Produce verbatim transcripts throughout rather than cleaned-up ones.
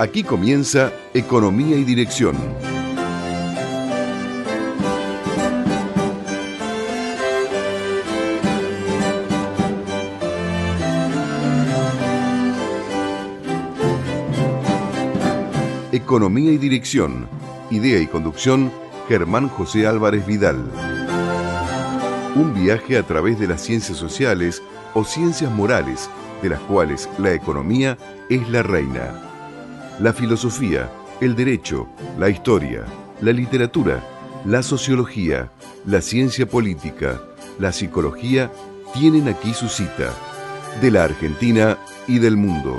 Aquí comienza Economía y Dirección. Economía y Dirección. Idea y conducción, Germán José Álvarez Vidal. Un viaje a través de las ciencias sociales o ciencias morales, de las cuales la economía es la reina. La filosofía, el derecho, la historia, la literatura, la sociología, la ciencia política, la psicología tienen aquí su cita, de la Argentina y del mundo.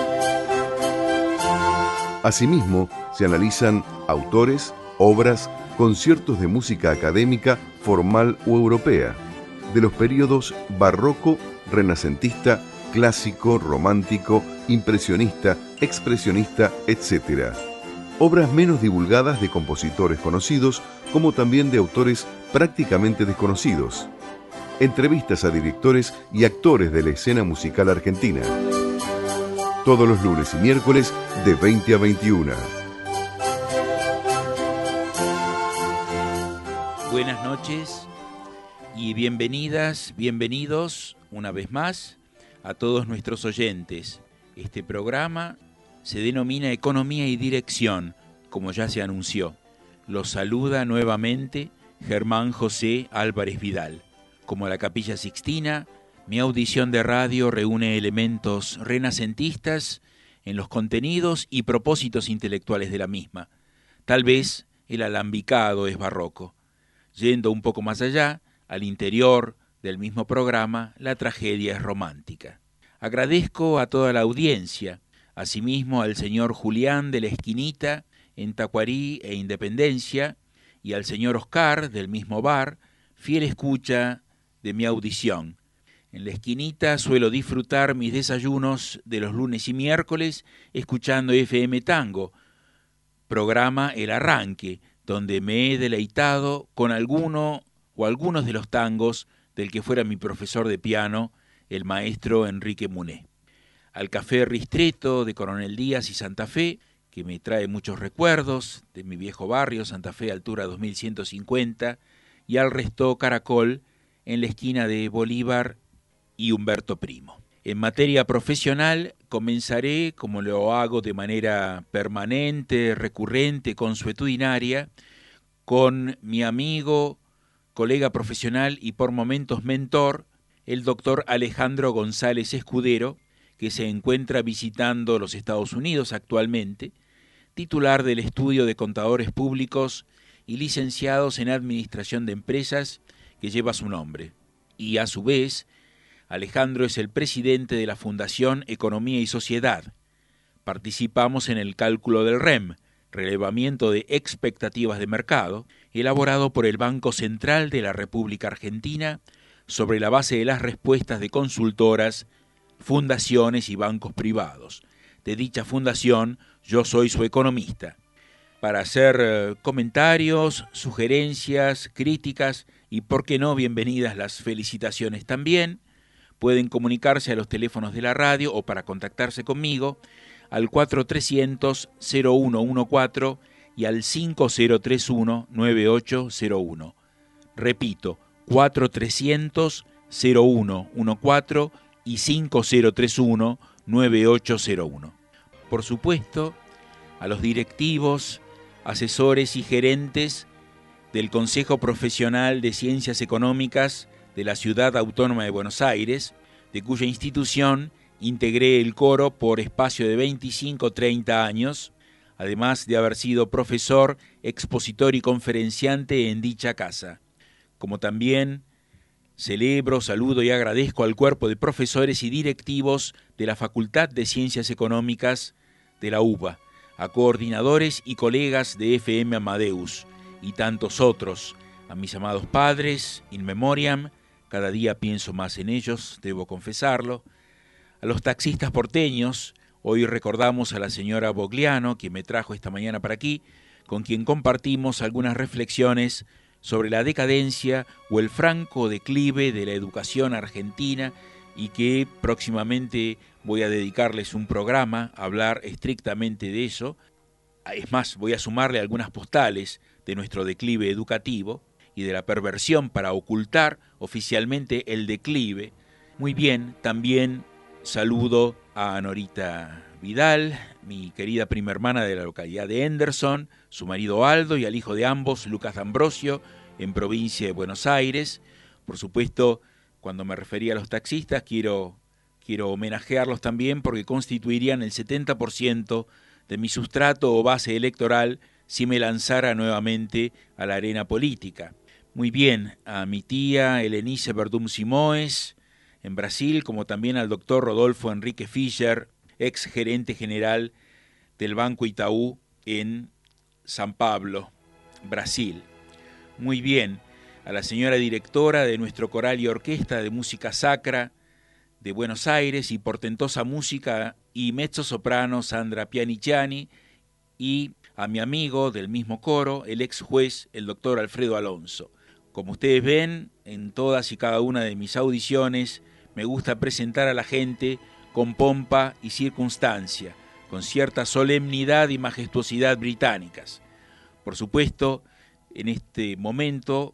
Asimismo, se analizan autores, obras, conciertos de música académica, formal o europea, de los períodos barroco, renacentista, clásico, romántico, impresionista, expresionista, etcétera. Obras menos divulgadas de compositores conocidos, como también de autores prácticamente desconocidos. Entrevistas a directores y actores de la escena musical argentina. Todos los lunes y miércoles de veinte a veintiuna. Buenas noches y bienvenidas, bienvenidos una vez más a todos nuestros oyentes. Este programa se denomina Economía y Dirección, como ya se anunció. Los saluda nuevamente Germán José Álvarez Vidal. Como la Capilla Sixtina, mi audición de radio reúne elementos renacentistas en los contenidos y propósitos intelectuales de la misma. Tal vez el alambicado es barroco. Yendo un poco más allá, al interior del mismo programa, la tragedia es romántica. Agradezco a toda la audiencia, asimismo al señor Julián de la Esquinita, en Tacuarí e Independencia, y al señor Oscar del mismo bar, fiel escucha de mi audición. En la Esquinita suelo disfrutar mis desayunos de los lunes y miércoles escuchando F M Tango, programa El Arranque, donde me he deleitado con alguno o algunos de los tangos del que fuera mi profesor de piano, el maestro Enrique Muné. Al Café Ristretto de Coronel Díaz y Santa Fe, que me trae muchos recuerdos de mi viejo barrio, Santa Fe, altura dos mil ciento cincuenta, y al Resto Caracol, en la esquina de Bolívar y Humberto Primo. En materia profesional, comenzaré, como lo hago de manera permanente, recurrente, consuetudinaria, con mi amigo, colega profesional y por momentos mentor, el doctor Alejandro González Escudero, que se encuentra visitando los Estados Unidos actualmente, titular del Estudio de Contadores Públicos y licenciados en Administración de Empresas, que lleva su nombre. Y a su vez, Alejandro es el presidente de la Fundación Economía y Sociedad. Participamos en el cálculo del R E M, relevamiento de expectativas de mercado, elaborado por el Banco Central de la República Argentina sobre la base de las respuestas de consultoras, fundaciones y bancos privados. De dicha fundación, yo soy su economista. Para hacer eh, comentarios, sugerencias, críticas y, por qué no, bienvenidas las felicitaciones también, pueden comunicarse a los teléfonos de la radio o para contactarse conmigo al cuatro trescientos cero uno catorce y al cinco cero tres uno nueve ocho cero uno. Repito, cuatro trescientos cero uno catorce y cinco cero tres uno nueve ocho cero uno. Por supuesto, a los directivos, asesores y gerentes del Consejo Profesional de Ciencias Económicas de la Ciudad Autónoma de Buenos Aires, de cuya institución integré el coro por espacio de veinticinco a treinta años, además de haber sido profesor, expositor y conferenciante en dicha casa. Como también celebro, saludo y agradezco al cuerpo de profesores y directivos de la Facultad de Ciencias Económicas de la U B A, a coordinadores y colegas de F M Amadeus y tantos otros, a mis amados padres, in memoriam, cada día pienso más en ellos, debo confesarlo, a los taxistas porteños, hoy recordamos a la señora Bogliano, quien me trajo esta mañana para aquí, con quien compartimos algunas reflexiones sobre la decadencia o el franco declive de la educación argentina y que próximamente voy a dedicarles un programa a hablar estrictamente de eso. Es más, voy a sumarle algunas postales de nuestro declive educativo y de la perversión para ocultar oficialmente el declive. Muy bien, también saludo a Norita Vidal, mi querida prima hermana de la localidad de Henderson, su marido Aldo y al hijo de ambos, Lucas D'Ambrosio, en provincia de Buenos Aires. Por supuesto, cuando me refería a los taxistas, quiero, quiero homenajearlos también porque constituirían el setenta por ciento de mi sustrato o base electoral si me lanzara nuevamente a la arena política. Muy bien, a mi tía Helenice Verdum Simoes en Brasil, como también al doctor Rodolfo Enrique Fischer, ex gerente general del Banco Itaú en San Pablo, Brasil. Muy bien, a la señora directora de nuestro coral y orquesta de música sacra de Buenos Aires y portentosa música y mezzosoprano Sandra Pianiciani, y a mi amigo del mismo coro, el ex juez, el doctor Alfredo Alonso. Como ustedes ven, en todas y cada una de mis audiciones me gusta presentar a la gente con pompa y circunstancia, con cierta solemnidad y majestuosidad británicas. Por supuesto, en este momento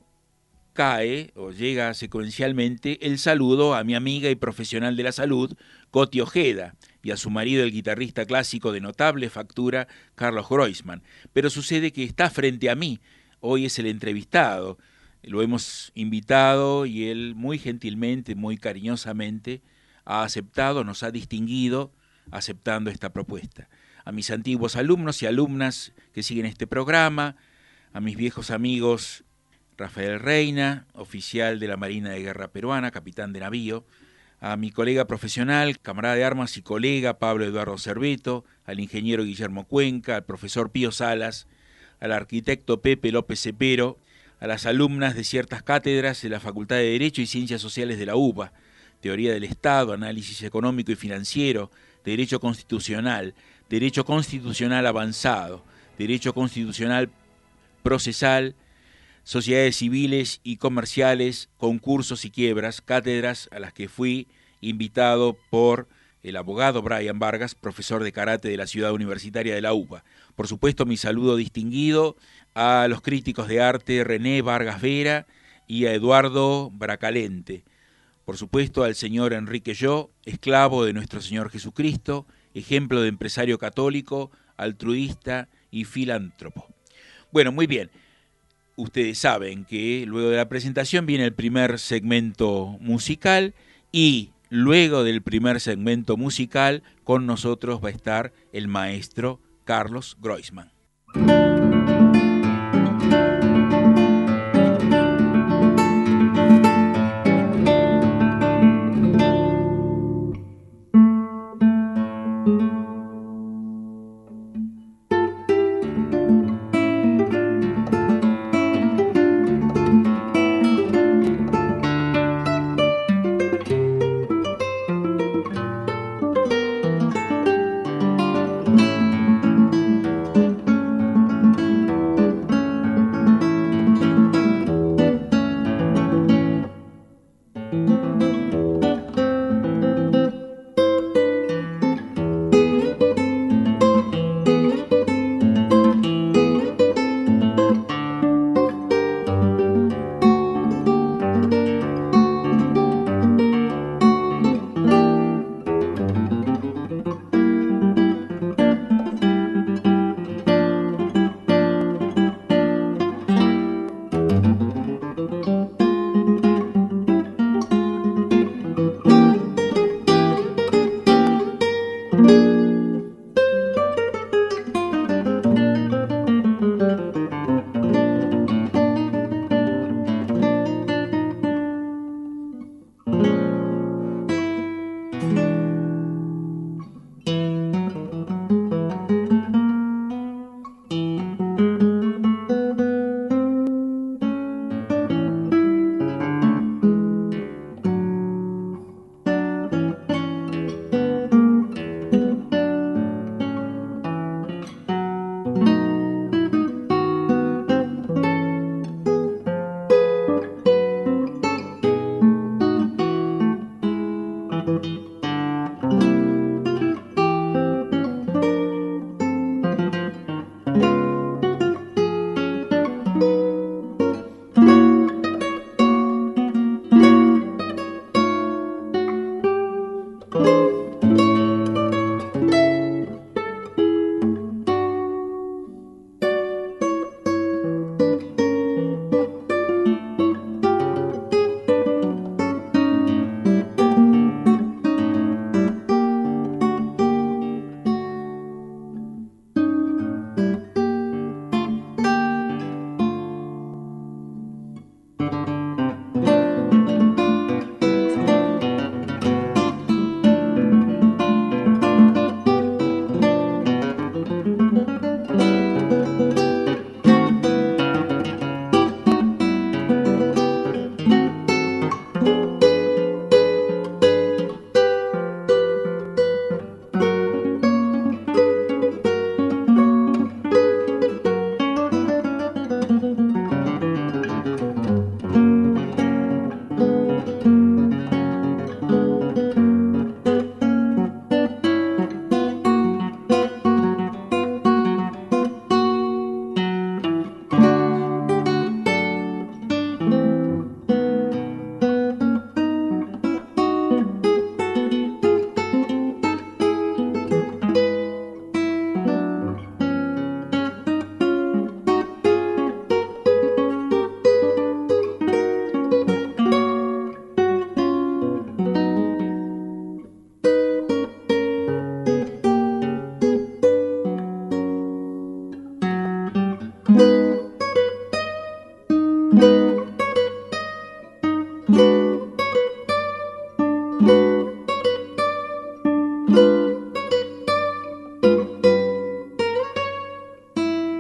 cae o llega secuencialmente el saludo a mi amiga y profesional de la salud, Coti Ojeda, y a su marido, el guitarrista clásico de notable factura, Carlos Groisman. Pero sucede que está frente a mí, hoy es el entrevistado, lo hemos invitado y él muy gentilmente, muy cariñosamente ha aceptado, nos ha distinguido aceptando esta propuesta. A mis antiguos alumnos y alumnas que siguen este programa, a mis viejos amigos Rafael Reina, oficial de la Marina de Guerra Peruana, capitán de navío, a mi colega profesional, camarada de armas y colega Pablo Eduardo Cerveto, al ingeniero Guillermo Cuenca, al profesor Pío Salas, al arquitecto Pepe López Cepero, a las alumnas de ciertas cátedras de la Facultad de Derecho y Ciencias Sociales de la U B A, Teoría del Estado, Análisis Económico y Financiero, Derecho Constitucional, Derecho Constitucional Avanzado, Derecho Constitucional Procesal, Sociedades Civiles y Comerciales, Concursos y Quiebras, cátedras a las que fui invitado por el abogado Brian Vargas, profesor de karate de la Ciudad Universitaria de la U B A. Por supuesto, mi saludo distinguido a los críticos de arte René Vargas Vera y a Eduardo Bracalente. Por supuesto, al señor Enrique Yo, esclavo de nuestro Señor Jesucristo, ejemplo de empresario católico, altruista y filántropo. Bueno, muy bien. Ustedes saben que luego de la presentación viene el primer segmento musical y luego del primer segmento musical con nosotros va a estar el maestro Carlos Groisman.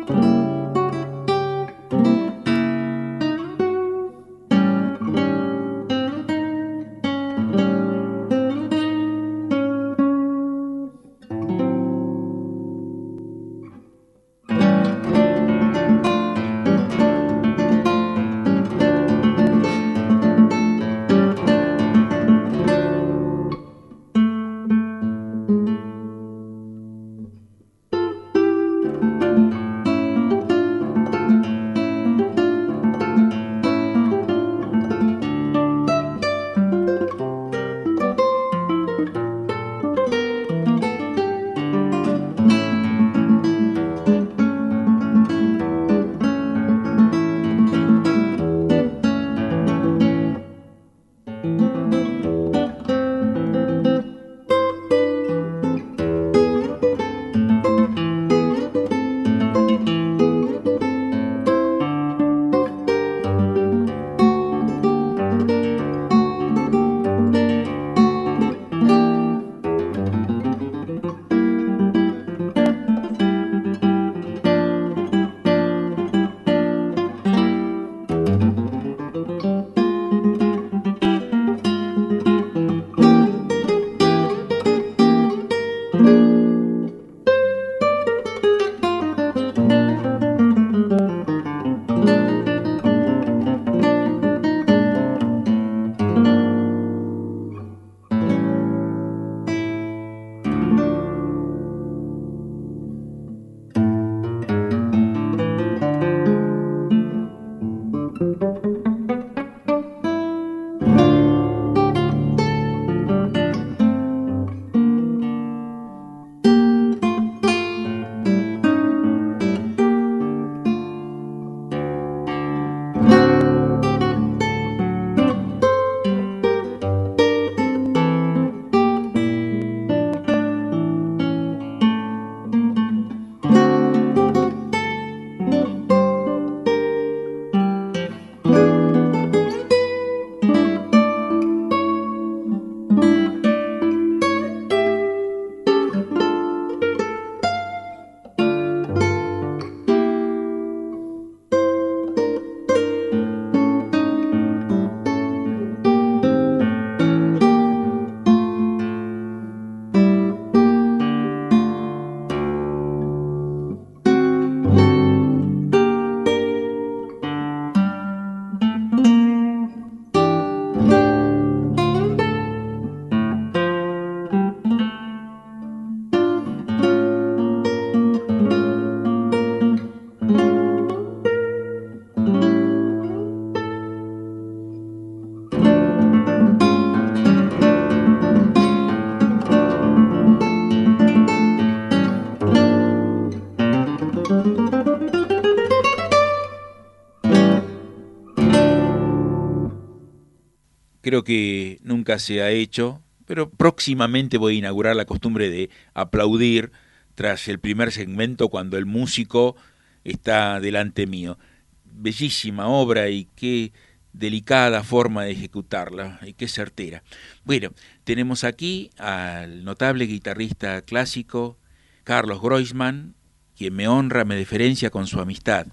Creo que nunca se ha hecho, pero próximamente voy a inaugurar la costumbre de aplaudir tras el primer segmento cuando el músico está delante mío. Bellísima obra y qué delicada forma de ejecutarla y qué certera. Bueno, tenemos aquí al notable guitarrista clásico Carlos Groisman, quien me honra, me deferencia con su amistad.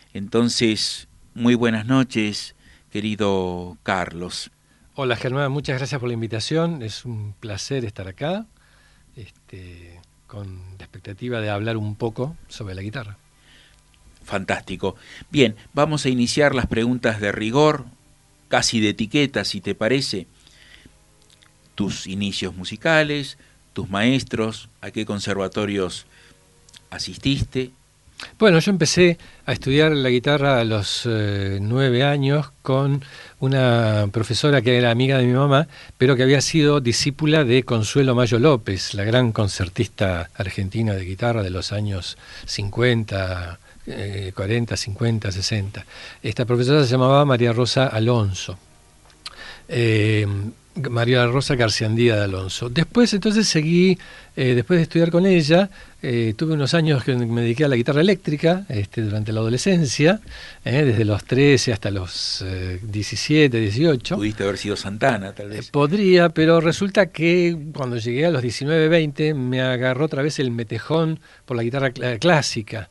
Entonces, muy buenas noches, querido Carlos. Hola Germán, muchas gracias por la invitación, es un placer estar acá, este, con la expectativa de hablar un poco sobre la guitarra. Fantástico. Bien, vamos a iniciar las preguntas de rigor, casi de etiqueta, si te parece. Tus inicios musicales, tus maestros, a qué conservatorios asististe. Bueno, yo empecé a estudiar la guitarra a los eh, nueve años con una profesora que era amiga de mi mamá, pero que había sido discípula de Consuelo Mayo López, la gran concertista argentina de guitarra de los años cincuenta, eh, cuarenta, cincuenta, sesenta. Esta profesora se llamaba María Rosa Alonso. Eh, María Rosa Garciandía de Alonso. Después entonces seguí, eh, después de estudiar con ella, eh, tuve unos años que me dediqué a la guitarra eléctrica este, durante la adolescencia, eh, desde los trece hasta los eh, diecisiete, dieciocho. Pudiste haber sido Santana, tal vez. Eh, podría, pero resulta que cuando llegué a los diecinueve, veinte me agarró otra vez el metejón por la guitarra cl- clásica.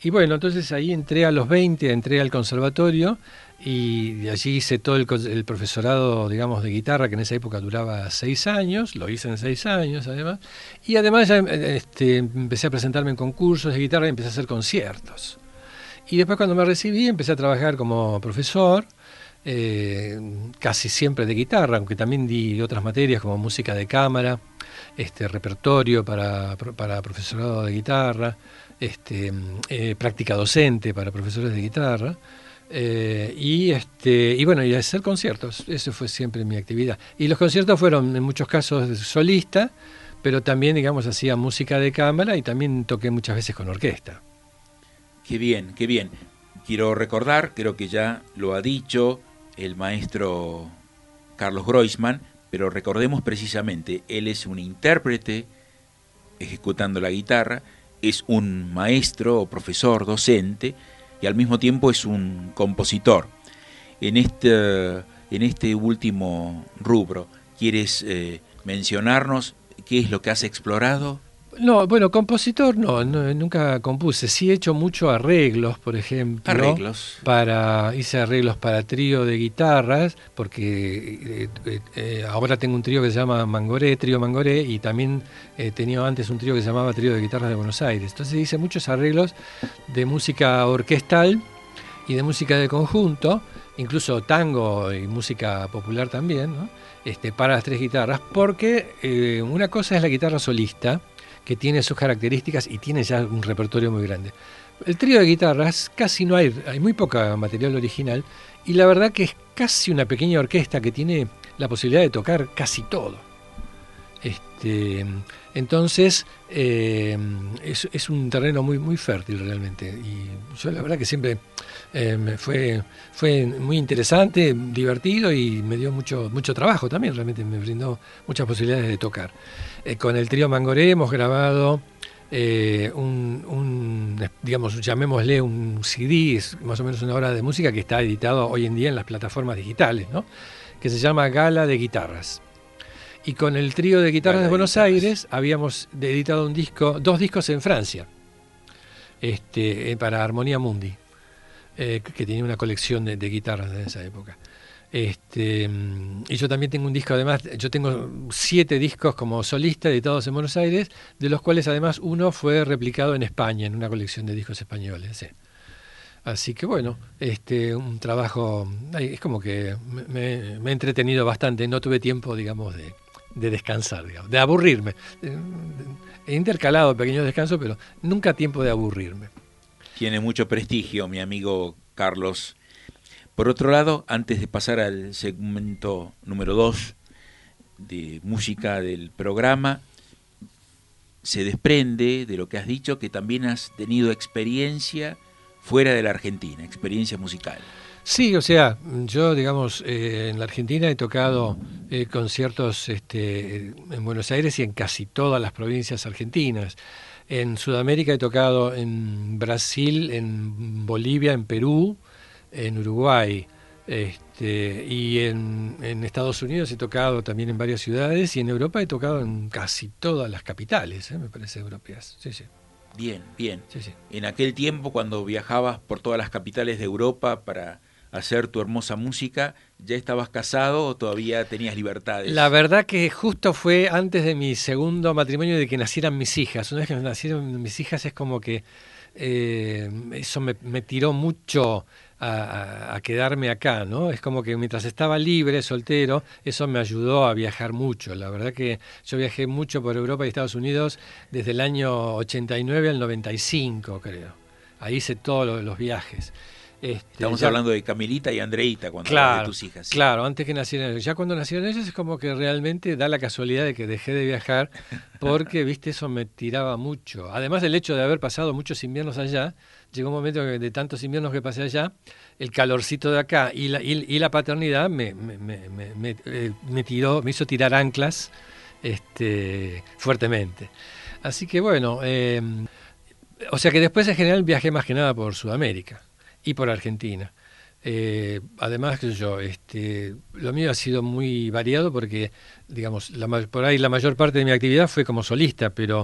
Y bueno, entonces ahí entré a los veinte, entré al conservatorio y allí hice todo el, el profesorado, digamos, de guitarra, que en esa época duraba seis años, lo hice en seis años además, y además ya este, empecé a presentarme en concursos de guitarra y empecé a hacer conciertos. Y después cuando me recibí empecé a trabajar como profesor, eh, casi siempre de guitarra, aunque también di otras materias como música de cámara, este repertorio para, para profesorado de guitarra, este, eh, práctica docente para profesores de guitarra, eh, y este y bueno, y hacer conciertos, eso fue siempre mi actividad. Y los conciertos fueron en muchos casos solista, pero también, digamos, hacía música de cámara y también toqué muchas veces con orquesta. Qué bien, qué bien. Quiero recordar, creo que ya lo ha dicho el maestro Carlos Groisman, pero recordemos precisamente, él es un intérprete ejecutando la guitarra, es un maestro o profesor, docente, y al mismo tiempo es un compositor. En este, en este último rubro, ¿quieres eh, mencionarnos qué es lo que has explorado? No, bueno, compositor no, no, nunca compuse. Sí he hecho mucho arreglos, por ejemplo. Arreglos. Para, hice arreglos para trío de guitarras, porque eh, eh, ahora tengo un trío que se llama Mangoré, Trío Mangoré, y también eh, tenía antes un trío que se llamaba Trío de Guitarras de Buenos Aires. Entonces hice muchos arreglos de música orquestal y de música de conjunto, incluso tango y música popular también, ¿no? Este, para las tres guitarras, porque eh, una cosa es la guitarra solista, que tiene sus características y tiene ya un repertorio muy grande. El trío de guitarras casi no hay, hay muy poca material original, y la verdad que es casi una pequeña orquesta que tiene la posibilidad de tocar casi todo. Este, entonces eh, es, es un terreno muy, muy fértil realmente, y yo la verdad que siempre eh, me fue, fue muy interesante, divertido, y me dio mucho, mucho trabajo también, realmente me brindó muchas posibilidades de tocar. Eh, con el trío Mangoré hemos grabado eh, un, un, digamos, llamémosle un C D, es más o menos una hora de música que está editado hoy en día en las plataformas digitales, ¿no? Que se llama Gala de Guitarras. Y con el trío de guitarras de, de Buenos guitarras. Aires habíamos editado un disco, dos discos en Francia, este, para Armonía Mundi, eh, que tenía una colección de, de guitarras de esa época. Este, y yo también tengo un disco, además, yo tengo siete discos como solista editados en Buenos Aires, de los cuales además uno fue replicado en España, en una colección de discos españoles. Sí. Así que bueno, este, un trabajo, es como que me, me he entretenido bastante, no tuve tiempo, digamos, de, de descansar, digamos, de aburrirme. He intercalado pequeños descansos, pero nunca tiempo de aburrirme. Tiene mucho prestigio, mi amigo Carlos. Por otro lado, antes de pasar al segmento número dos de música del programa, se desprende de lo que has dicho que también has tenido experiencia fuera de la Argentina, experiencia musical. Sí, o sea, yo, digamos, eh, en la Argentina he tocado eh, conciertos este, en Buenos Aires y en casi todas las provincias argentinas. En Sudamérica he tocado en Brasil, en Bolivia, en Perú, en Uruguay, este, y en, en Estados Unidos he tocado también en varias ciudades, y en Europa he tocado en casi todas las capitales, ¿eh? Me parece, europeas. Sí, sí. Bien, bien. Sí, sí. En aquel tiempo, cuando viajabas por todas las capitales de Europa para hacer tu hermosa música, ¿ya estabas casado o todavía tenías libertades? La verdad que justo fue antes de mi segundo matrimonio, de que nacieran mis hijas. Una vez que nacieron mis hijas es como que eh, eso me, me tiró mucho a, a, a quedarme acá, ¿no? Es como que mientras estaba libre, soltero, eso me ayudó a viajar mucho. La verdad que yo viajé mucho por Europa y Estados Unidos desde el año ochenta y nueve al noventa y cinco, creo. Ahí hice todos los, los viajes. Este, Estamos ya, hablando de Camilita y Andreita, cuando claro, hablas de tus hijas. ¿Sí? Claro, antes que nacieran ellos. Ya cuando nacieron ellos es como que realmente da la casualidad de que dejé de viajar, porque, viste, eso me tiraba mucho. Además del hecho de haber pasado muchos inviernos allá, llegó un momento que de tantos inviernos que pasé allá, el calorcito de acá y la, y, y la paternidad me, me, me, me, me, eh, me tiró, me hizo tirar anclas este, fuertemente. Así que bueno, eh, o sea que después en general viajé más que nada por Sudamérica y por Argentina. Eh, además, que yo, este, lo mío ha sido muy variado porque, digamos, la, por ahí la mayor parte de mi actividad fue como solista, pero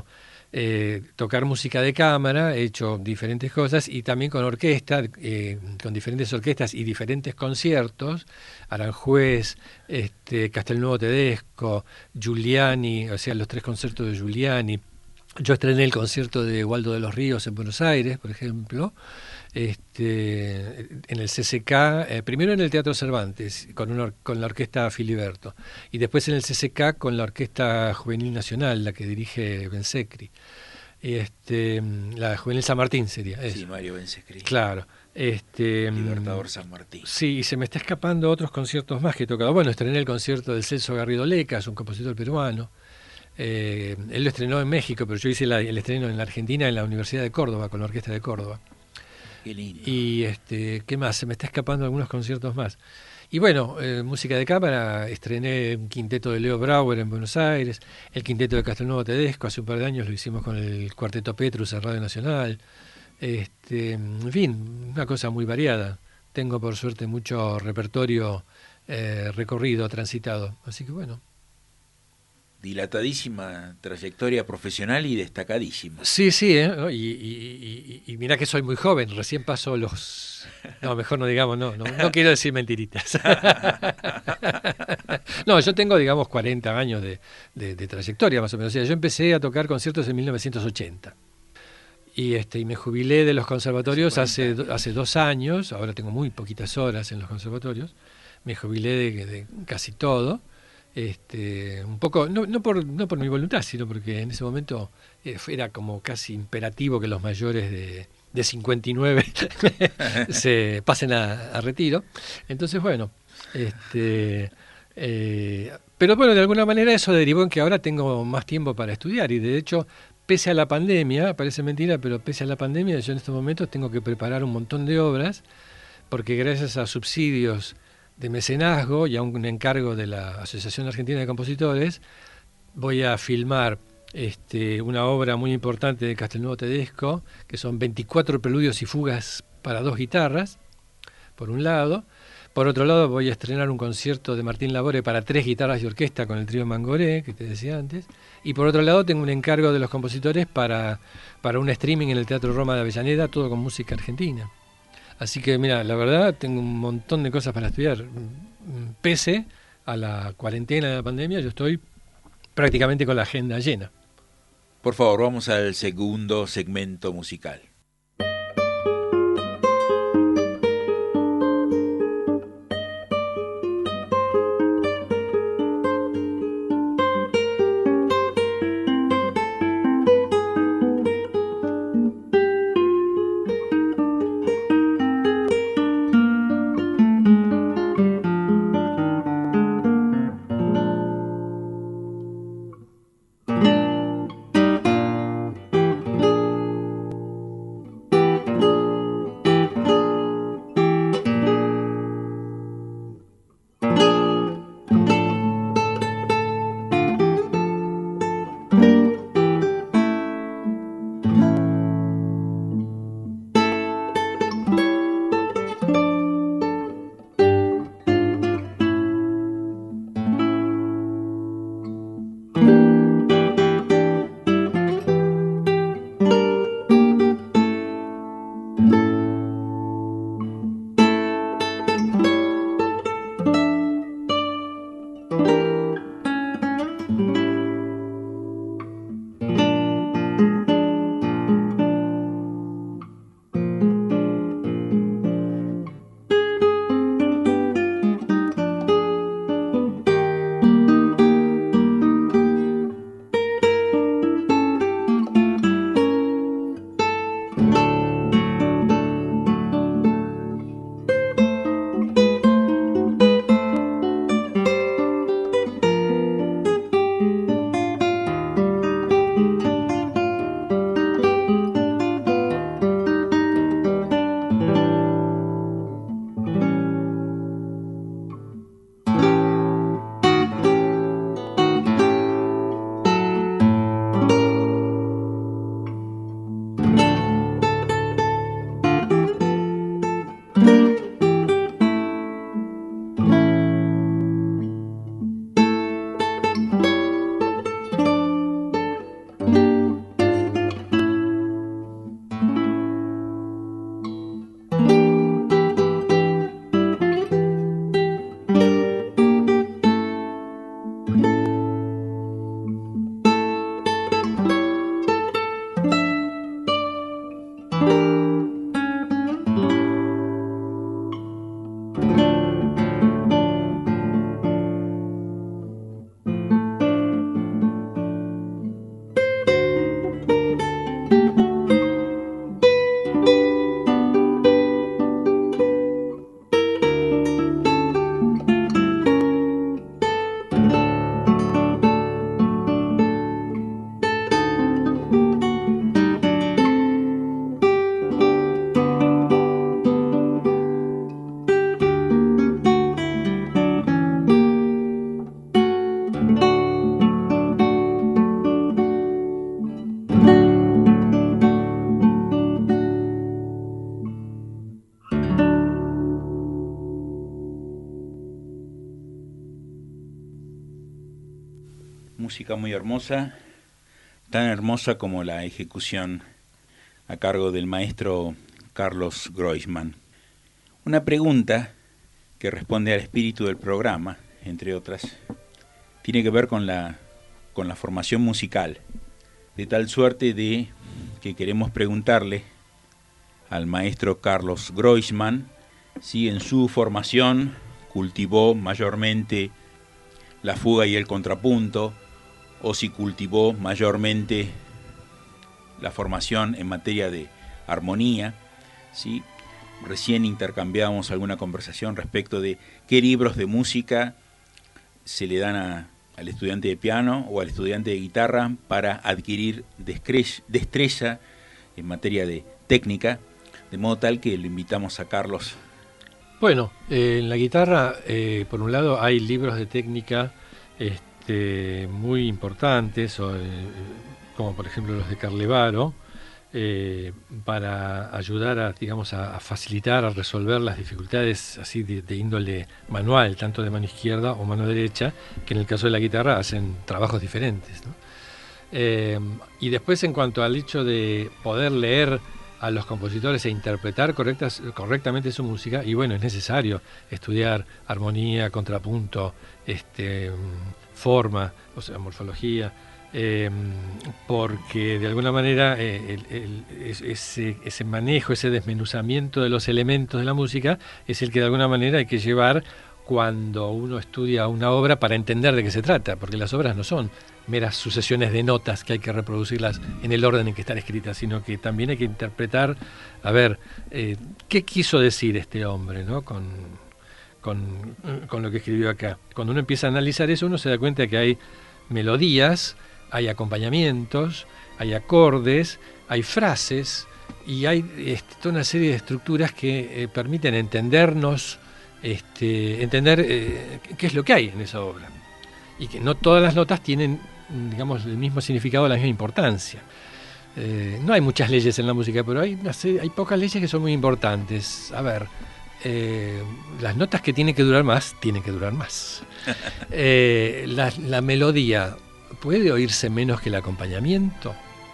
eh, tocar música de cámara, he hecho diferentes cosas y también con orquesta, eh, con diferentes orquestas y diferentes conciertos, Aranjuez, este, Castelnuovo Tedesco, Giuliani, o sea, los tres conciertos de Giuliani. Yo estrené el concierto de Waldo de los Ríos en Buenos Aires, por ejemplo, este, en el C C K, eh, primero en el Teatro Cervantes, con, una, con la orquesta Filiberto, y después en el C C K con la Orquesta Juvenil Nacional, la que dirige Bensecri. Este, la Juvenil San Martín sería. Eso. Sí, Mario Bensecri. Claro. Este, Libertador San Martín. Sí, y se me está escapando otros conciertos más que he tocado. Bueno, estrené el concierto de Celso Garrido Lecas, un compositor peruano. Eh, él lo estrenó en México, pero yo hice la, el estreno en la Argentina, en la Universidad de Córdoba, con la Orquesta de Córdoba. Qué lindo. Y este, ¿qué más? Se me está escapando algunos conciertos más. Y bueno, eh, música de cámara, estrené un quinteto de Leo Brauer en Buenos Aires, el quinteto de Castelnuovo Tedesco, hace un par de años lo hicimos con el Cuarteto Petrus en Radio Nacional. Este, en fin, una cosa muy variada. Tengo por suerte mucho repertorio eh, recorrido, transitado. Así que bueno. Dilatadísima trayectoria profesional y destacadísima. Sí, sí, ¿eh? y, y, y, y mirá que soy muy joven, recién paso los... No, mejor no digamos, no, no, no quiero decir mentiritas. No, yo tengo, digamos, cuarenta años de, de, de trayectoria más o menos. O sea, yo empecé a tocar conciertos en mil novecientos ochenta. Y, este, y me jubilé de los conservatorios hace, hace dos años, ahora tengo muy poquitas horas en los conservatorios, me jubilé de, de casi todo. Este, un poco, no, no, por, no por mi voluntad, sino porque en ese momento eh, era como casi imperativo que los mayores de, de cincuenta y nueve se pasen a, a retiro. Entonces, bueno, este, eh, pero bueno, de alguna manera eso derivó en que ahora tengo más tiempo para estudiar y de hecho, pese a la pandemia, parece mentira, pero pese a la pandemia, yo en estos momentos tengo que preparar un montón de obras porque gracias a subsidios de mecenazgo y a un encargo de la Asociación Argentina de Compositores, voy a filmar este, una obra muy importante de Castelnuovo Tedesco, que son veinticuatro preludios y fugas para dos guitarras, por un lado. Por otro lado, voy a estrenar un concierto de Martín Labore para tres guitarras y orquesta con el trío Mangoré, que te decía antes. Y por otro lado, tengo un encargo de los compositores para, para un streaming en el Teatro Roma de Avellaneda, todo con música argentina. Así que, mira, la verdad, tengo un montón de cosas para estudiar. Pese a la cuarentena de la pandemia, yo estoy prácticamente con la agenda llena. Por favor, vamos al segundo segmento musical. música muy hermosa, tan hermosa como la ejecución a cargo del maestro Carlos Groisman. Una pregunta que responde al espíritu del programa, entre otras, tiene que ver con la, con la formación musical, de tal suerte de que queremos preguntarle al maestro Carlos Groisman si en su formación cultivó mayormente la fuga y el contrapunto, o si cultivó mayormente la formación en materia de armonía, ¿sí? Recién intercambiábamos alguna conversación respecto de qué libros de música se le dan a, al estudiante de piano o al estudiante de guitarra para adquirir destreza en materia de técnica, de modo tal que lo invitamos a Carlos. Bueno, eh, en la guitarra, eh, por un lado, hay libros de técnica este, muy importantes, o, eh, como por ejemplo los de Carlevaro, eh, para ayudar a, digamos, a, a facilitar, a resolver las dificultades así de, de índole manual, tanto de mano izquierda o mano derecha, que en el caso de la guitarra hacen trabajos diferentes, ¿no? Eh, y después, en cuanto al hecho de poder leer a los compositores e interpretar correctas, correctamente su música, y bueno, es necesario estudiar armonía, contrapunto, este, forma, o sea, morfología, eh, porque de alguna manera eh, el, el, ese, ese manejo, ese desmenuzamiento de los elementos de la música es el que de alguna manera hay que llevar cuando uno estudia una obra para entender de qué se trata, porque las obras no son meras sucesiones de notas que hay que reproducirlas en el orden en que están escritas, sino que también hay que interpretar, a ver, eh, qué quiso decir este hombre, ¿no? con, con, con lo que escribió acá. Cuando uno empieza a analizar eso, uno se da cuenta que hay melodías, hay acompañamientos, hay acordes, hay frases, y hay este, toda una serie de estructuras que eh, permiten entendernos, este, entender eh, qué es lo que hay en esa obra. Y que no todas las notas tienen, digamos, el mismo significado, la misma importancia. Eh, no hay muchas leyes en la música, pero hay, una serie, hay pocas leyes que son muy importantes. A ver, eh, las notas que tienen que durar más, tienen que durar más. Eh, la, la melodía, ¿puede oírse menos que el acompañamiento?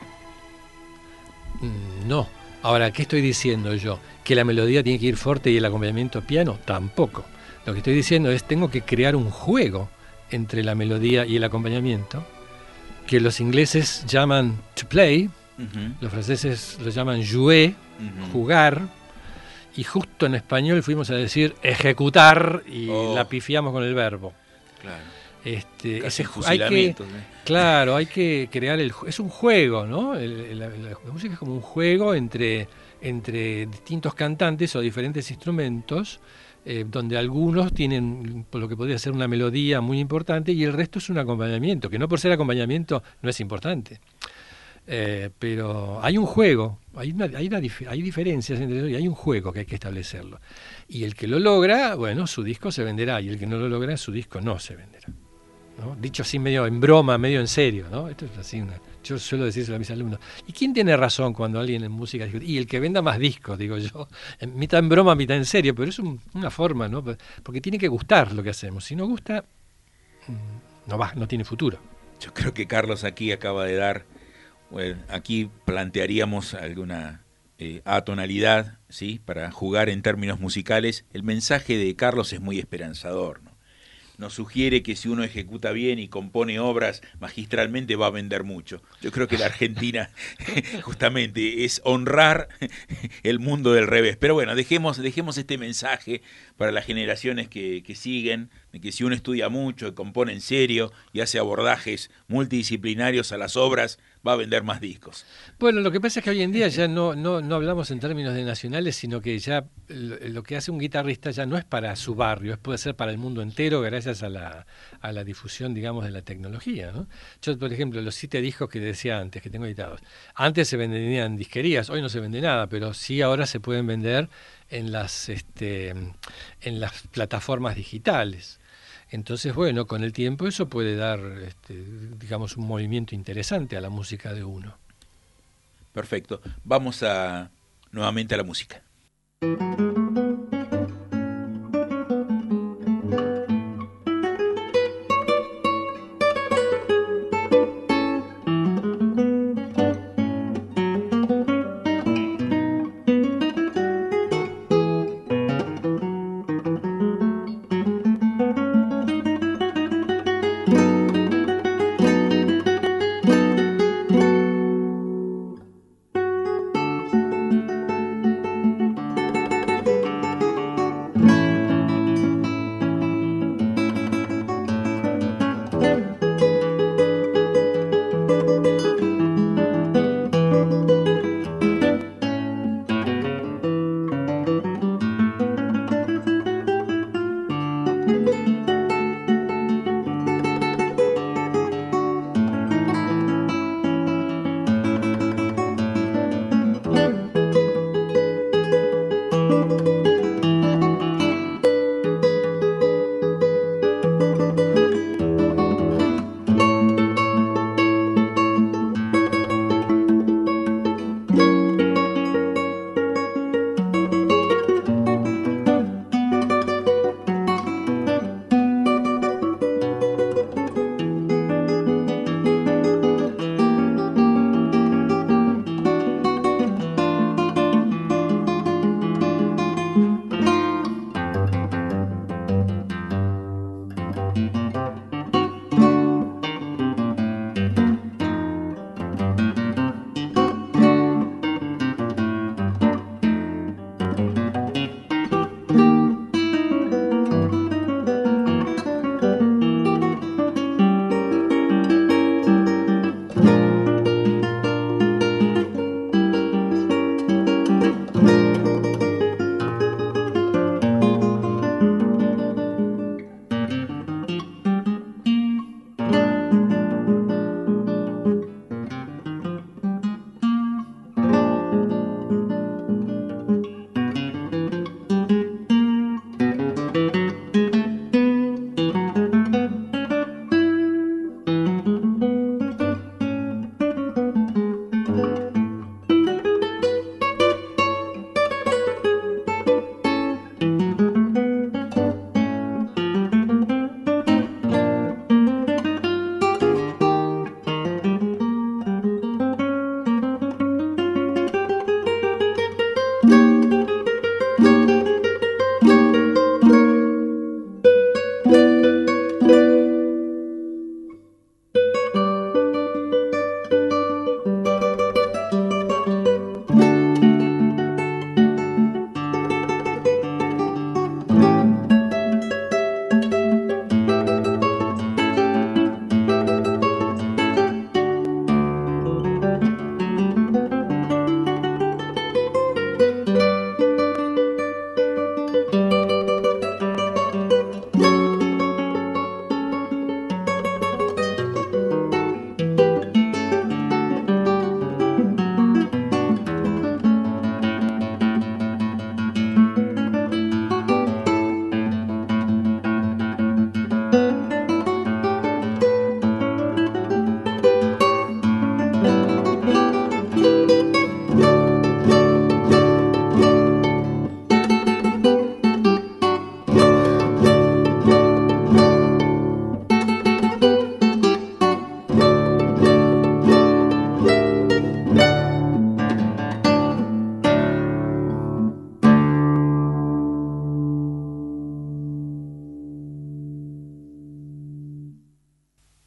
No. Ahora, ¿qué estoy diciendo yo? ¿Que la melodía tiene que ir fuerte y el acompañamiento piano? Tampoco. Lo que estoy diciendo es, tengo que crear un juego entre la melodía y el acompañamiento, que los ingleses llaman to play, uh-huh. Los franceses lo llaman jouer, uh-huh. Jugar, y justo en español fuimos a decir ejecutar y oh. la pifiamos con el verbo. Claro. Este, ese, hay que, ¿eh? Claro, hay que crear el, es un juego, ¿no? El, el, la, la música es como un juego entre, entre distintos cantantes o diferentes instrumentos. Eh, donde algunos tienen por lo que podría ser una melodía muy importante y el resto es un acompañamiento, que no por ser acompañamiento no es importante. Eh, pero hay un juego, hay, una, hay, una, hay diferencias entre eso y hay un juego que hay que establecerlo. Y el que lo logra, bueno, su disco se venderá, y el que no lo logra, su disco no se venderá, ¿no? Dicho así medio en broma, medio en serio, ¿no? Esto es así, una, yo suelo decírselo a mis alumnos. ¿Y quién tiene razón cuando alguien en música dice, y el que venda más discos, digo yo, en mitad en broma, mitad en serio, pero es un, una forma, ¿no? Porque tiene que gustar lo que hacemos. Si no gusta, no va, no tiene futuro. Yo creo que Carlos aquí acaba de dar, bueno, aquí plantearíamos alguna eh, atonalidad, ¿sí? Para jugar en términos musicales. El mensaje de Carlos es muy esperanzador, ¿no? Nos sugiere que si uno ejecuta bien y compone obras magistralmente va a vender mucho. Yo creo que la Argentina justamente es honrar el mundo del revés. Pero bueno, dejemos, dejemos este mensaje para las generaciones que, que siguen, de que si uno estudia mucho, compone en serio y hace abordajes multidisciplinarios a las obras, va a vender más discos. Bueno, lo que pasa es que hoy en día ya no, no, no hablamos en términos de nacionales, sino que ya lo, lo que hace un guitarrista ya no es para su barrio, es puede ser para el mundo entero gracias a la, a la difusión, digamos, de la tecnología, ¿no? Yo, por ejemplo, los siete discos que decía antes, que tengo editados, antes se vendían en disquerías, hoy no se vende nada, pero sí ahora se pueden vender en las, este, en las plataformas digitales. Entonces, bueno, con el tiempo eso puede dar, este, digamos, un movimiento interesante a la música de uno. Perfecto. Vamos a nuevamente a la música.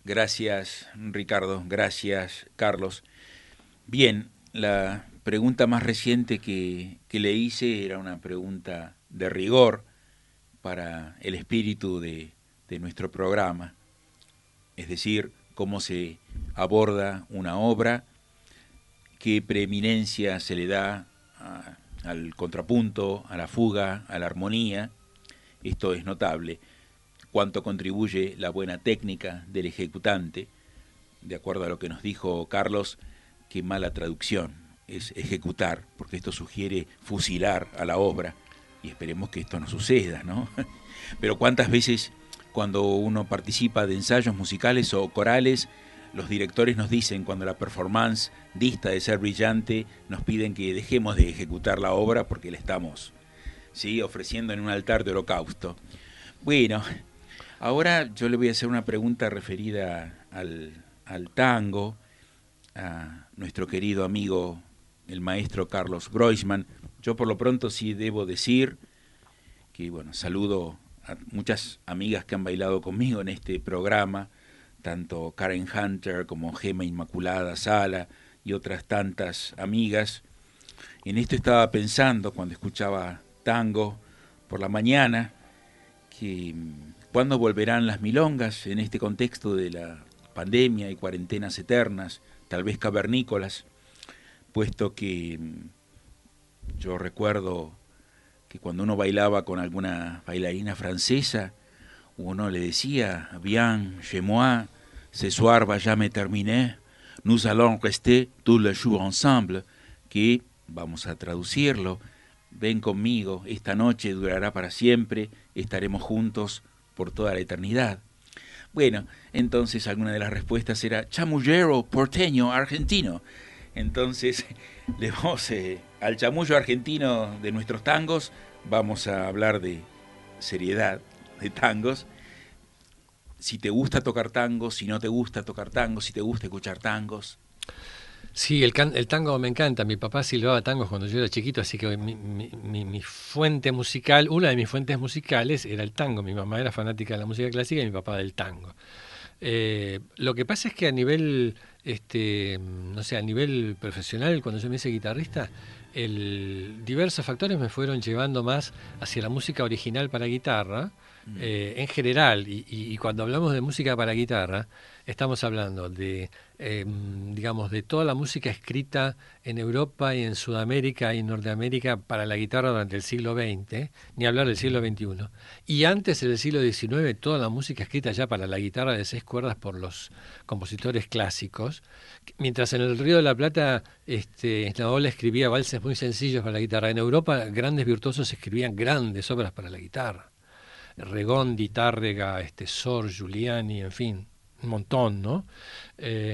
Gracias, Ricardo. Gracias, Carlos. Bien, la pregunta más reciente que, que le hice era una pregunta de rigor para el espíritu de, de nuestro programa. Es decir, cómo se aborda una obra, qué preeminencia se le da a, al contrapunto, a la fuga, a la armonía. Esto es notable. Cuánto contribuye la buena técnica del ejecutante, de acuerdo a lo que nos dijo Carlos, qué mala traducción es ejecutar, porque esto sugiere fusilar a la obra, y esperemos que esto no suceda, ¿no? Pero cuántas veces cuando uno participa de ensayos musicales o corales, los directores nos dicen, cuando la performance dista de ser brillante, nos piden que dejemos de ejecutar la obra porque la estamos, ¿sí?, ofreciendo en un altar de holocausto. Bueno, ahora yo le voy a hacer una pregunta referida al, al tango, a nuestro querido amigo, el maestro Carlos Groisman. Yo por lo pronto sí debo decir que, bueno, saludo a muchas amigas que han bailado conmigo en este programa, tanto Karen Hunter como Gema Inmaculada Sala y otras tantas amigas. En esto estaba pensando cuando escuchaba tango por la mañana, que cuándo volverán las milongas en este contexto de la pandemia y cuarentenas eternas, tal vez cavernícolas, puesto que yo recuerdo que cuando uno bailaba con alguna bailarina francesa, uno le decía, bien, chez moi, ce soir va jamais terminé, nous allons rester tout le jour ensemble, que, vamos a traducirlo, ven conmigo, esta noche durará para siempre, estaremos juntos por toda la eternidad. Bueno, entonces alguna de las respuestas era chamullero porteño argentino. Entonces, le vamos eh, al chamullo argentino de nuestros tangos, vamos a hablar de seriedad, de tangos. Si te gusta tocar tangos, si no te gusta tocar tangos, si te gusta escuchar tangos. Sí, el, can, el tango me encanta. Mi papá silbaba tangos cuando yo era chiquito, así que mi, mi, mi, mi fuente musical, una de mis fuentes musicales era el tango. Mi mamá era fanática de la música clásica y mi papá del tango. Eh, lo que pasa es que a nivel, este, no sé, a nivel profesional, cuando yo me hice guitarrista, el, diversos factores me fueron llevando más hacia la música original para guitarra, eh, en general, y, y, y cuando hablamos de música para guitarra, estamos hablando de, eh, digamos, de toda la música escrita en Europa y en Sudamérica y en Norteamérica para la guitarra durante el siglo veinte, ni hablar del siglo veintiuno. Y antes, en el siglo diecinueve, toda la música escrita ya para la guitarra de seis cuerdas por los compositores clásicos. Mientras en el Río de la Plata, este, Snaola escribía valses muy sencillos para la guitarra. En Europa, grandes virtuosos escribían grandes obras para la guitarra. Regondi, Tárrega, este, Sor, Giuliani, en fin, un montón, ¿no? Eh,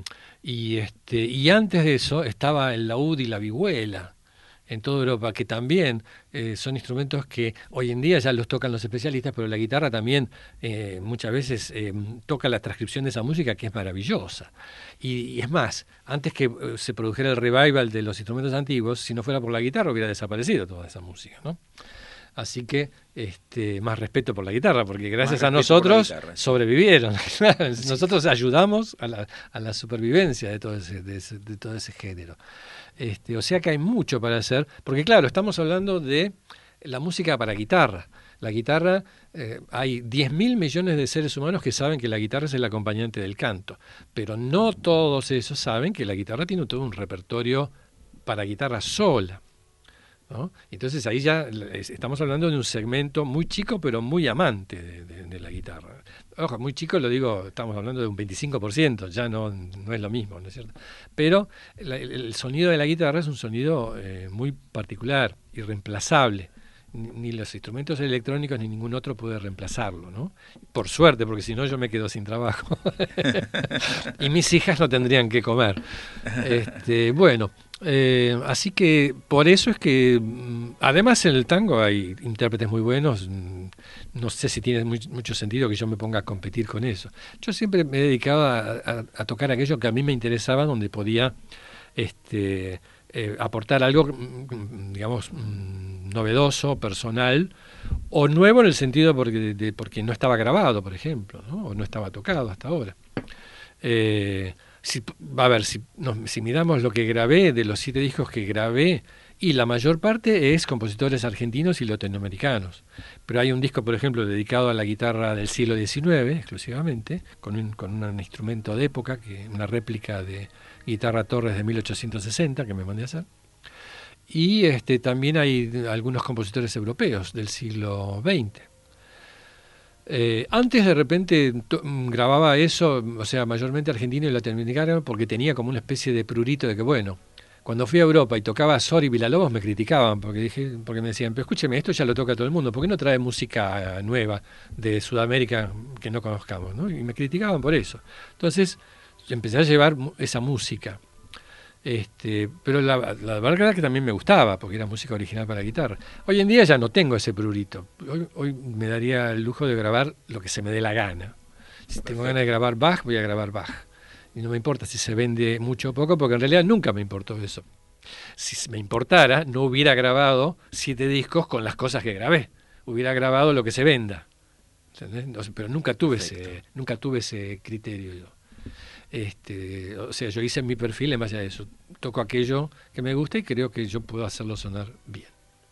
y, este, y antes de eso estaba el laúd y la vihuela en toda Europa, que también eh, son instrumentos que hoy en día ya los tocan los especialistas, pero la guitarra también eh, muchas veces eh, toca la transcripción de esa música, que es maravillosa. Y, y es más, antes que eh, se produjera el revival de los instrumentos antiguos, si no fuera por la guitarra hubiera desaparecido toda esa música, ¿no? Así que este, más respeto por la guitarra, porque gracias a nosotros guitarra, sí. sobrevivieron. Nosotros ayudamos a la, a la supervivencia de todo ese, de ese, de todo ese género. Este, o sea que hay mucho para hacer, porque claro, estamos hablando de la música para guitarra. La guitarra, eh, hay diez mil millones de seres humanos que saben que la guitarra es el acompañante del canto, pero no todos esos saben que la guitarra tiene todo un repertorio para guitarra sola, ¿no? Entonces ahí ya estamos hablando de un segmento muy chico pero muy amante de, de, de la guitarra. Ojo, muy chico lo digo, estamos hablando de un veinticinco por ciento, ya no, no es lo mismo, ¿no es cierto? Pero la, el, el sonido de la guitarra es un sonido eh, muy particular, irreemplazable. Ni, ni los instrumentos electrónicos ni ningún otro puede reemplazarlo, ¿no? Por suerte, porque si no yo me quedo sin trabajo. Y mis hijas no tendrían que comer. Este, bueno, eh, así que por eso es que, además en el tango hay intérpretes muy buenos. No sé si tiene muy, mucho sentido que yo me ponga a competir con eso. Yo siempre me dedicaba a, a, a tocar aquello que a mí me interesaba, donde podía este, eh, aportar algo, digamos, novedoso, personal, o nuevo en el sentido porque, de, porque no estaba grabado, por ejemplo, ¿no? O no estaba tocado hasta ahora. Eh, si, a ver, si, no, si miramos lo que grabé, de los siete discos que grabé, y la mayor parte es compositores argentinos y latinoamericanos. Pero hay un disco, por ejemplo, dedicado a la guitarra del siglo diecinueve, exclusivamente, con un, con un instrumento de época, que una réplica de guitarra Torres de mil ochocientos sesenta, que me mandé a hacer. Y este, también hay algunos compositores europeos del siglo veinte. Eh, antes de repente to- grababa eso, o sea, mayormente argentino y latinoamericano, porque tenía como una especie de prurito de que, bueno, cuando fui a Europa y tocaba Sor y Villalobos me criticaban, porque dije, porque me decían, pero escúcheme, esto ya lo toca todo el mundo, ¿por qué no trae música nueva de Sudamérica que no conozcamos? ¿No? Y me criticaban por eso. Entonces empecé a llevar mu- esa música. Este, pero la, la verdad es que también me gustaba, porque era música original para guitarra. Hoy en día ya no tengo ese prurito. Hoy, hoy me daría el lujo de grabar lo que se me dé la gana. Si tengo ganas de grabar Bach, voy a grabar Bach. Y no me importa si se vende mucho o poco, porque en realidad nunca me importó eso. Si me importara, no hubiera grabado siete discos con las cosas que grabé. Hubiera grabado lo que se venda. ¿Entendés? Pero nunca tuve ese, nunca tuve ese criterio yo. Este, o sea, yo hice mi perfil en base a eso. Toco aquello que me gusta y creo que yo puedo hacerlo sonar bien.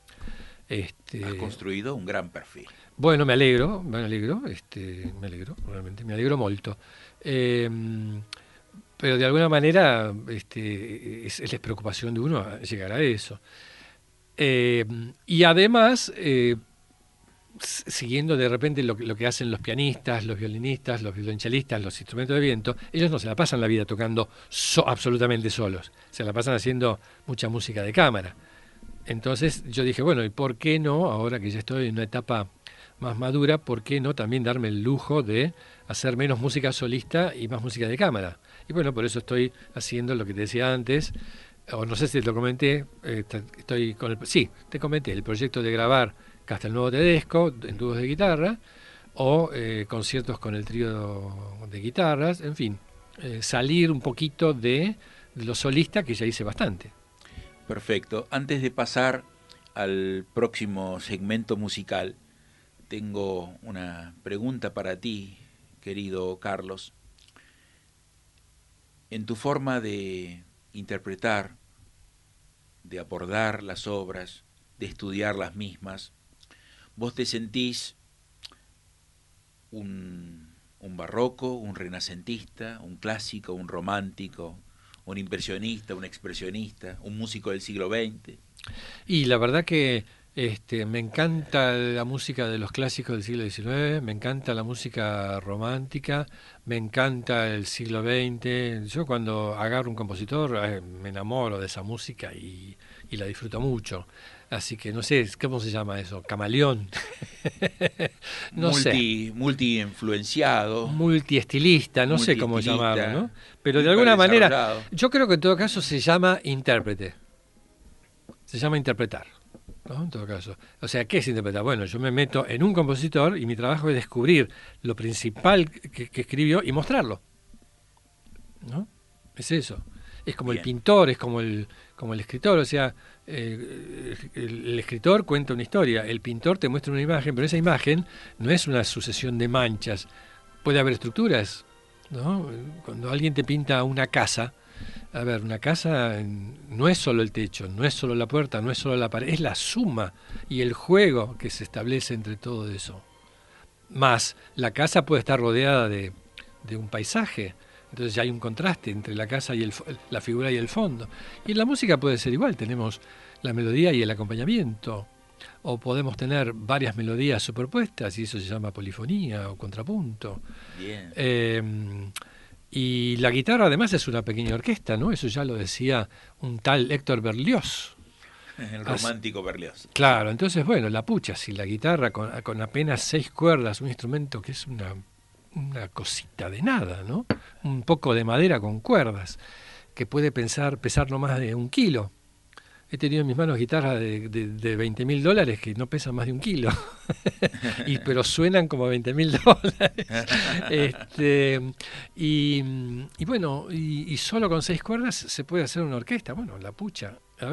Este, Has construido un gran perfil. Bueno, me alegro, me alegro, este, me alegro, realmente, me alegro molto. Eh, pero de alguna manera este, es, es la preocupación de uno llegar a eso. Eh, y además, eh, siguiendo de repente lo, lo que hacen los pianistas, los violinistas, los violonchelistas, los instrumentos de viento, ellos no se la pasan la vida tocando so, absolutamente solos, se la pasan haciendo mucha música de cámara. Entonces yo dije, bueno, ¿y por qué no, ahora que ya estoy en una etapa más madura, por qué no también darme el lujo de hacer menos música solista y más música de cámara? Y bueno, por eso estoy haciendo lo que te decía antes, o no sé si te lo comenté, eh, estoy con el, sí, te comenté, el proyecto de grabar Castelnuovo Tedesco en dúos de guitarra, o eh, conciertos con el trío de guitarras, en fin, eh, salir un poquito de, de lo solista, que ya hice bastante. Perfecto. Antes de pasar al próximo segmento musical, tengo una pregunta para ti, querido Carlos. En tu forma de interpretar, de abordar las obras, de estudiar las mismas, ¿vos te sentís un, un barroco, un renacentista, un clásico, un romántico, un impresionista, un expresionista, un músico del siglo veinte? Y la verdad que este, me encanta la música de los clásicos del siglo diecinueve, me encanta la música romántica, me encanta el siglo veinte. Yo cuando agarro un compositor eh, me enamoro de esa música y, y la disfruto mucho. Así que no sé, ¿cómo se llama eso? Camaleón. no multi, sé. Multi-influenciado. Multiestilista, no sé cómo llamarlo, ¿no? Pero de alguna manera, yo creo que en todo caso se llama intérprete. Se llama interpretar, ¿no? En todo caso. O sea, ¿qué es interpretar? Bueno, yo me meto en un compositor y mi trabajo es descubrir lo principal que, que escribió y mostrarlo, ¿no? Es eso. Es como Bien. el pintor, es como el, como el escritor, o sea, eh, el, el escritor cuenta una historia, el pintor te muestra una imagen, pero esa imagen no es una sucesión de manchas, puede haber estructuras, ¿no? Cuando alguien te pinta una casa, a ver, una casa no es solo el techo, no es solo la puerta, no es solo la pared, es la suma y el juego que se establece entre todo eso. Más, la casa puede estar rodeada de, de un paisaje, entonces ya hay un contraste entre la casa y el, la figura y el fondo. Y en la música puede ser igual, tenemos la melodía y el acompañamiento, o podemos tener varias melodías superpuestas y eso se llama polifonía o contrapunto. Bien. Eh, y la guitarra además es una pequeña orquesta, ¿no? Eso ya lo decía un tal Héctor Berlioz. El romántico Berlioz. Claro, entonces bueno, la pucha, si la guitarra con, con apenas seis cuerdas, un instrumento que es una... una cosita de nada, ¿no? Un poco de madera con cuerdas, que puede pensar, pesar no más de un kilo. He tenido en mis manos guitarras de, de, de veinte mil dólares que no pesan más de un kilo, y, pero suenan como veinte mil dólares. Este, y, y bueno, y, y solo con seis cuerdas se puede hacer una orquesta. Bueno, la pucha, a ver,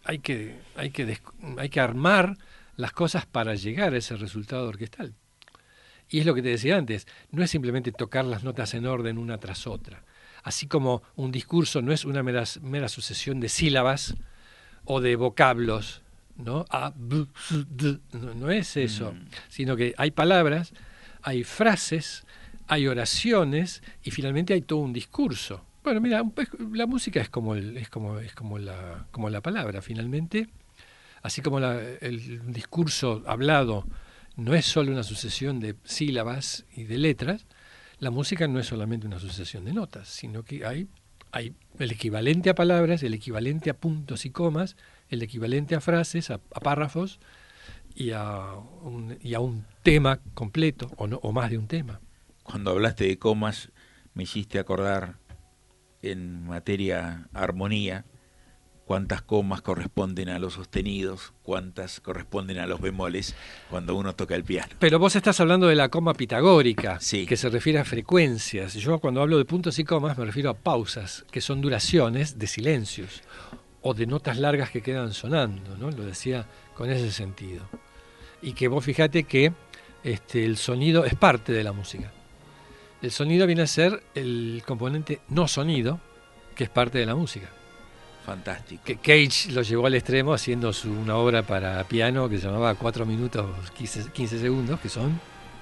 hay que, hay que, des, hay que armar las cosas para llegar a ese resultado orquestal. Y es lo que te decía antes, no es simplemente tocar las notas en orden una tras otra. Así como un discurso no es una mera, mera sucesión de sílabas o de vocablos, ¿no? A, b, s, d, no, no es eso, mm. sino que hay palabras, hay frases, hay oraciones y finalmente hay todo un discurso. Bueno, mira, la música es como el, es como es como la como la palabra finalmente, así como la, el discurso hablado no es solo una sucesión de sílabas y de letras, la música no es solamente una sucesión de notas, sino que hay hay el equivalente a palabras, el equivalente a puntos y comas, el equivalente a frases, a, a párrafos y a un, y a un tema completo o no o más de un tema. Cuando hablaste de comas me hiciste acordar en materia armonía cuántas comas corresponden a los sostenidos, cuántas corresponden a los bemoles cuando uno toca el piano. Pero vos estás hablando de la coma pitagórica, sí. que se refiere a frecuencias. Yo cuando hablo de puntos y comas me refiero a pausas, que son duraciones de silencios o de notas largas que quedan sonando, ¿no? Lo decía con ese sentido. Y que vos fíjate que este, el sonido es parte de la música. El sonido viene a ser el componente no sonido, que es parte de la música. Fantástico. Que Cage lo llevó al extremo haciendo su, una obra para piano que se llamaba cuatro minutos quince, quince segundos, que son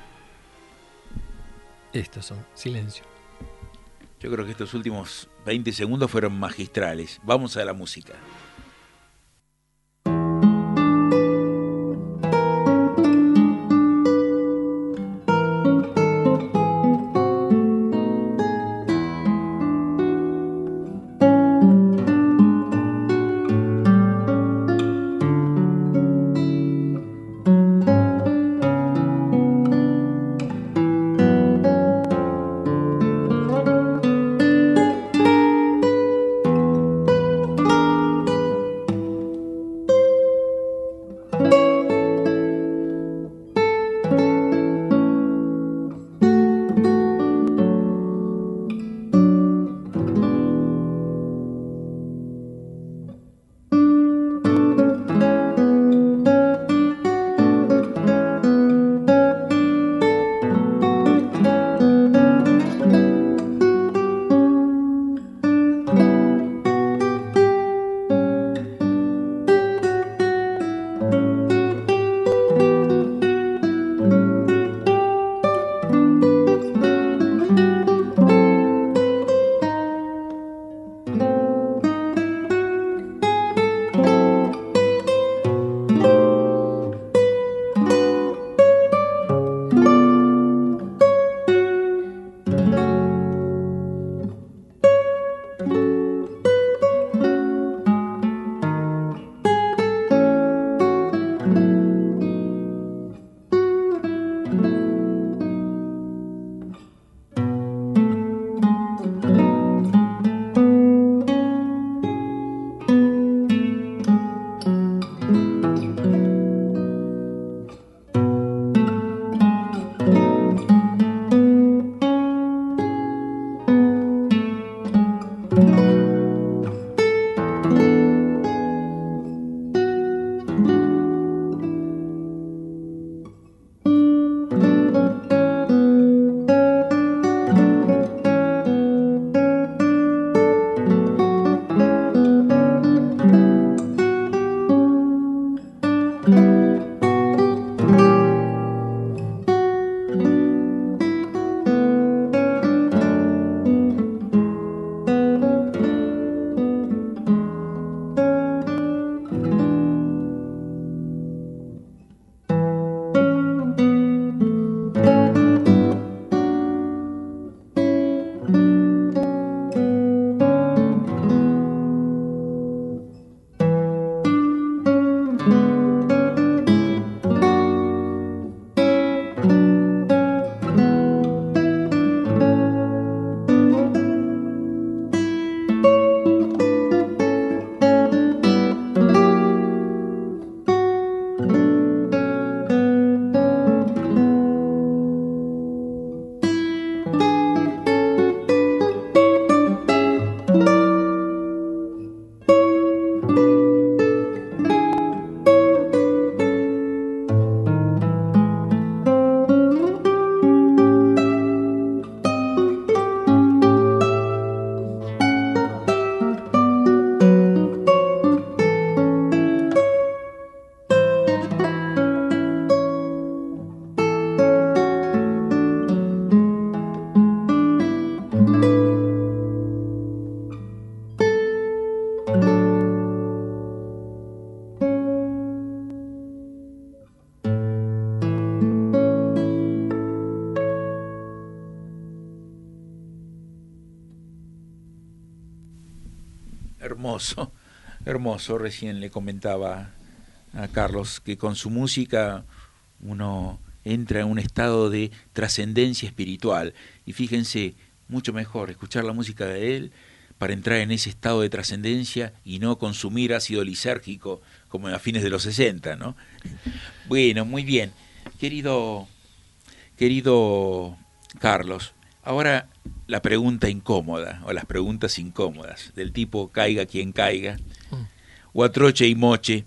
estos son silencio. Yo creo que estos últimos veinte segundos fueron magistrales. Vamos a la música. hermoso, hermoso. Recién le comentaba a Carlos que con su música uno entra en un estado de trascendencia espiritual. Y fíjense, mucho mejor escuchar la música de él para entrar en ese estado de trascendencia y no consumir ácido lisérgico como a fines de los sesenta, ¿no? Bueno, muy bien. Querido, querido Carlos, ahora la pregunta incómoda, o las preguntas incómodas, del tipo caiga quien caiga, o a troche y moche,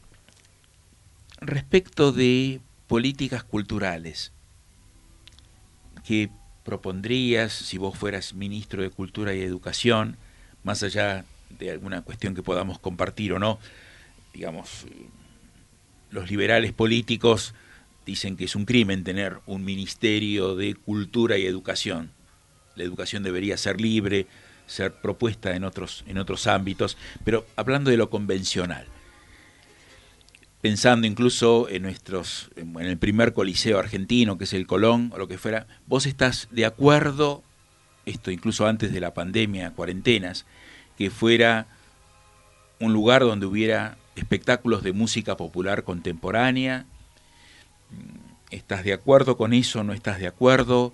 respecto de políticas culturales. ¿Qué propondrías si vos fueras ministro de Cultura y Educación, más allá de alguna cuestión que podamos compartir o no? Digamos, los liberales políticos dicen que es un crimen tener un ministerio de Cultura y Educación. La educación debería ser libre, ser propuesta en otros, en otros ámbitos, pero hablando de lo convencional, pensando incluso en nuestros, en el primer coliseo argentino, que es el Colón, o lo que fuera, ¿vos estás de acuerdo, esto incluso antes de la pandemia, cuarentenas, que fuera un lugar donde hubiera espectáculos de música popular contemporánea? ¿Estás de acuerdo con eso? ¿No estás de acuerdo?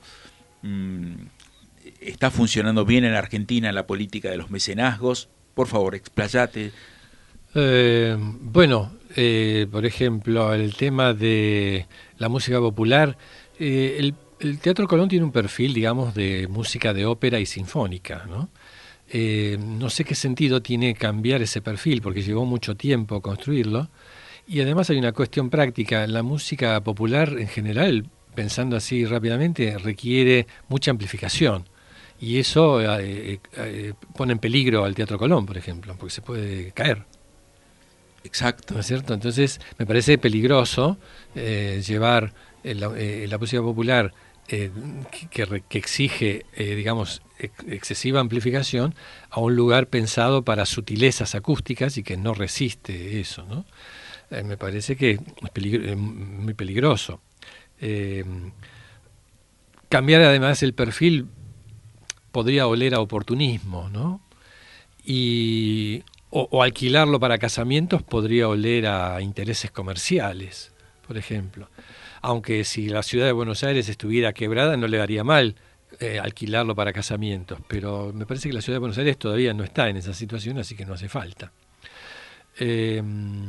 ¿Está funcionando bien en Argentina la política de los mecenazgos? Por favor, explayate. Eh, bueno, eh, por ejemplo, el tema de la música popular, eh, el, el Teatro Colón tiene un perfil, digamos, de música de ópera y sinfónica, ¿no? Eh, no sé qué sentido tiene cambiar ese perfil, porque llevó mucho tiempo construirlo, y además hay una cuestión práctica. La música popular en general, pensando así rápidamente, requiere mucha amplificación, y eso eh, eh, pone en peligro al Teatro Colón, por ejemplo, porque se puede caer. Exacto. ¿No es cierto? Entonces me parece peligroso eh, llevar eh, la, eh, la música popular eh, que, que exige, eh, digamos, ex excesiva amplificación a un lugar pensado para sutilezas acústicas y que no resiste eso, ¿no? Eh, me parece que es peligro, eh, muy peligroso. Eh, cambiar además el perfil podría oler a oportunismo, ¿no? Y O, o alquilarlo para casamientos podría oler a intereses comerciales, por ejemplo. Aunque si la ciudad de Buenos Aires estuviera quebrada no le daría mal eh, alquilarlo para casamientos, pero me parece que la ciudad de Buenos Aires todavía no está en esa situación, así que no hace falta. Eh,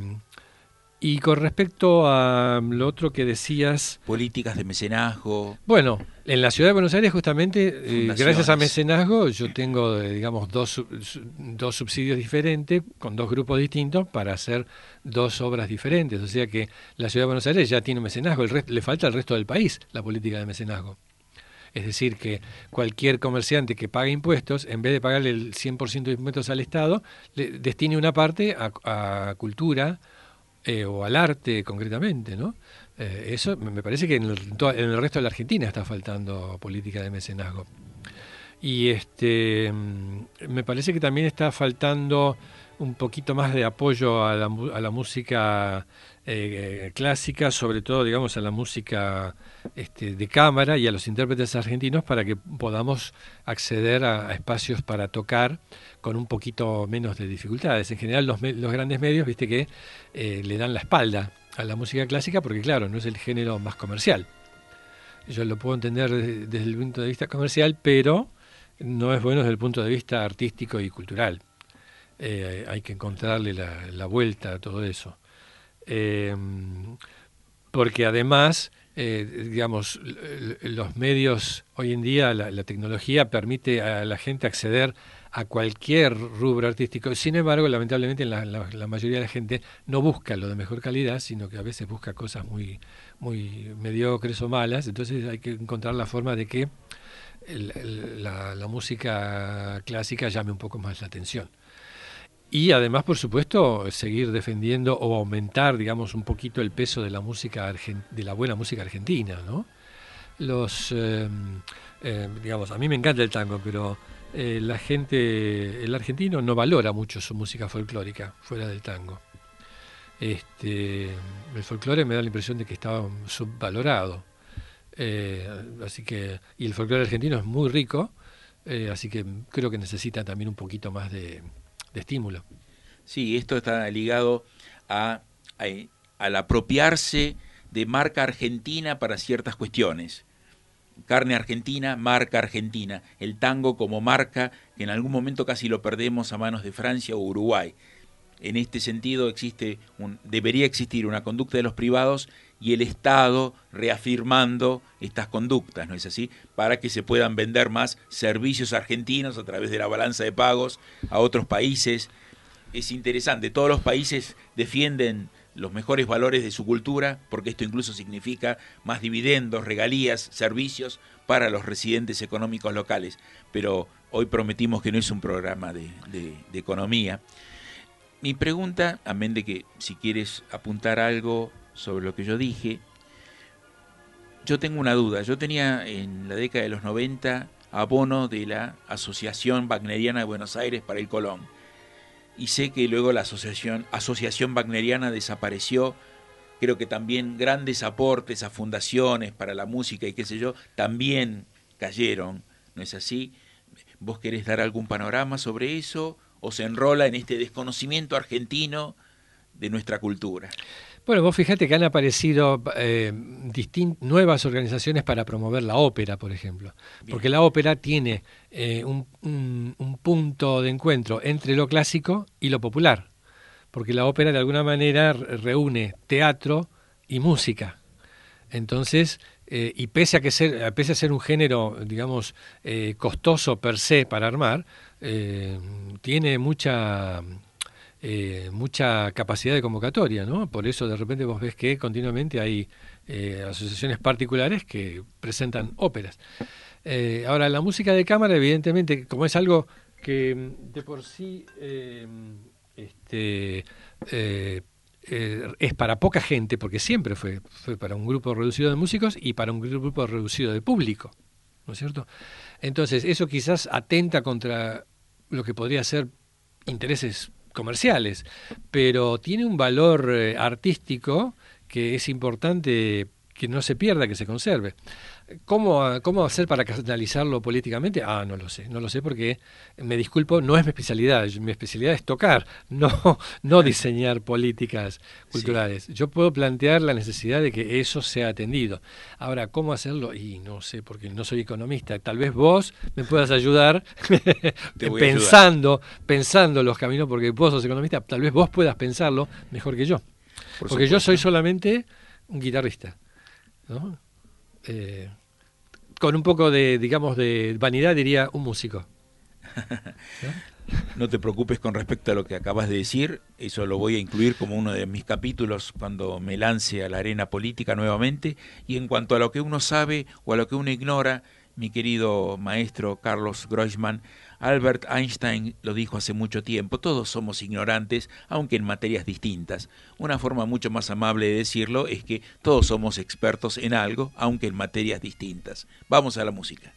y con respecto a lo otro que decías... Políticas de mecenazgo. Bueno, en la ciudad de Buenos Aires justamente, eh, gracias a mecenazgo, yo tengo, eh, digamos, dos, dos subsidios diferentes, con dos grupos distintos, para hacer dos obras diferentes. O sea que la ciudad de Buenos Aires ya tiene un mecenazgo, el resto, le falta al resto del país la política de mecenazgo. Es decir, que cualquier comerciante que pague impuestos, en vez de pagarle el cien por ciento de impuestos al Estado, le destine una parte a, a cultura, Eh, o al arte concretamente, ¿no? Eh, eso me parece que en el, en el resto de la Argentina está faltando política de mecenazgo. Y este me parece que también está faltando un poquito más de apoyo a la, a la música eh, clásica, sobre todo, digamos, a la música este, de cámara y a los intérpretes argentinos, para que podamos acceder a, a espacios para tocar con un poquito menos de dificultades. En general los, los grandes medios, viste que eh, le dan la espalda a la música clásica porque, claro, no es el género más comercial. Yo lo puedo entender desde, desde el punto de vista comercial, pero no es bueno desde el punto de vista artístico y cultural. Eh, hay que encontrarle la, la vuelta a todo eso. Eh, porque además, eh, digamos, los medios hoy en día, la, la tecnología permite a la gente acceder a cualquier rubro artístico. Sin embargo, lamentablemente la, la, la mayoría de la gente no busca lo de mejor calidad, sino que a veces busca cosas muy, muy mediocres o malas. Entonces hay que encontrar la forma de que el, el, la, la música clásica llame un poco más la atención. Y además, por supuesto, seguir defendiendo o aumentar, digamos, un poquito el peso de la música argent- de la buena música argentina, ¿no? Los, eh, eh, digamos, a mí me encanta el tango, pero eh, la gente, el argentino no valora mucho su música folclórica fuera del tango. Este, el folclore me da la impresión de que está subvalorado. Eh, así que, y el folclore argentino es muy rico, eh, así que creo que necesita también un poquito más de de estímulo. Sí, esto está ligado a, a, al apropiarse de marca argentina para ciertas cuestiones. Carne argentina, marca argentina. El tango como marca, que en algún momento casi lo perdemos a manos de Francia o Uruguay. En este sentido existe un, debería existir una conducta de los privados y el Estado reafirmando estas conductas, ¿no es así? Para que se puedan vender más servicios argentinos a través de la balanza de pagos a otros países. Es interesante, todos los países defienden los mejores valores de su cultura, porque esto incluso significa más dividendos, regalías, servicios para los residentes económicos locales. Pero hoy prometimos que no es un programa de, de, de economía. Mi pregunta, amén de que si quieres apuntar algo sobre lo que yo dije, yo tengo una duda. Yo tenía en la década de los noventa abono de la Asociación Wagneriana de Buenos Aires para el Colón. Y sé que luego la asociación, asociación Wagneriana desapareció. Creo que también grandes aportes a fundaciones para la música y qué sé yo, también cayeron, ¿no es así? ¿Vos querés dar algún panorama sobre eso o se enrola en este desconocimiento argentino de nuestra cultura? Bueno, vos fíjate que han aparecido eh, distint- nuevas organizaciones para promover la ópera, por ejemplo. Bien. Porque la ópera tiene eh, un, un, un punto de encuentro entre lo clásico y lo popular. Porque la ópera de alguna manera reúne teatro y música. Entonces, eh, y pese a, que ser, pese a ser un género, digamos, eh, costoso per se para armar, eh, tiene mucha... Eh, mucha capacidad de convocatoria, ¿no? Por eso de repente vos ves que continuamente hay eh, asociaciones particulares que presentan óperas. Eh, ahora, la música de cámara, evidentemente, como es algo que de por sí eh, este, eh, eh, es para poca gente, porque siempre fue, fue para un grupo reducido de músicos y para un grupo reducido de público, ¿no es cierto? Entonces, eso quizás atenta contra lo que podría ser intereses comerciales, pero tiene un valor eh, artístico que es importante que no se pierda, que se conserve. ¿Cómo, ¿Cómo hacer para canalizarlo políticamente? Ah, no lo sé, no lo sé porque, me disculpo, no es mi especialidad. Mi especialidad es tocar, no, no diseñar políticas culturales. Sí. Yo puedo plantear la necesidad de que eso sea atendido. Ahora, ¿cómo hacerlo? Y no sé, porque no soy economista. Tal vez vos me puedas ayudar pensando, ayudar. pensando los caminos, porque vos sos economista, tal vez vos puedas pensarlo mejor que yo. Por porque supuesto. Yo soy solamente un guitarrista, ¿no? Eh, con un poco de, digamos, de vanidad diría un músico. ¿No? No te preocupes con respecto a lo que acabas de decir, eso lo voy a incluir como uno de mis capítulos cuando me lance a la arena política nuevamente. Y en cuanto a lo que uno sabe o a lo que uno ignora, mi querido maestro Carlos Groisman, Albert Einstein lo dijo hace mucho tiempo, todos somos ignorantes, aunque en materias distintas. Una forma mucho más amable de decirlo es que todos somos expertos en algo, aunque en materias distintas. Vamos a la música.